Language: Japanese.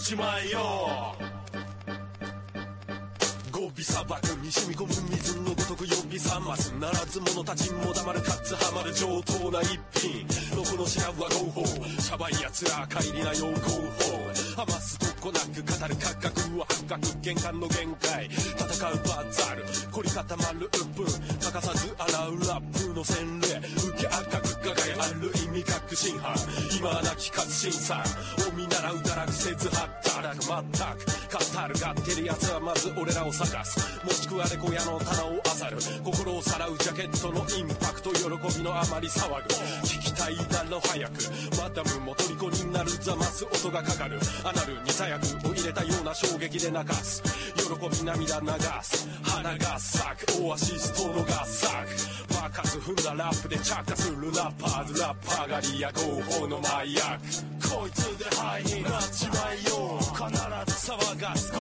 ちまえよ。ゴビ砂漠に染み込む水のごとく呼び覚ますならず者たちも黙るかつはまる上等な一品。どこのシラフは合法シャバい奴ら帰りなよ合法余すとこなく語る価格は破格玄関の限界戦うバザル凝り固まる鬱憤欠かさず洗うラップの洗礼受け赤く輝ある意味確信犯今はなき確信さを見習う堕落せず働く全く語るがってる奴はまず俺らを探すもしくはレコヤの棚を漁る心をさらうジャケットのインパクト喜びのあまり騒ぐ聞きたいだろ早くマダムも虜になるざます音がかかるアナルに座薬を入れたような衝撃で泣かす喜び涙流す花が咲くオアシストのが咲くバカス踏んだラップで着火するラッパーズラッパー狩りや合法の麻薬こいつでハイになっちまえよ必ず騒がすこ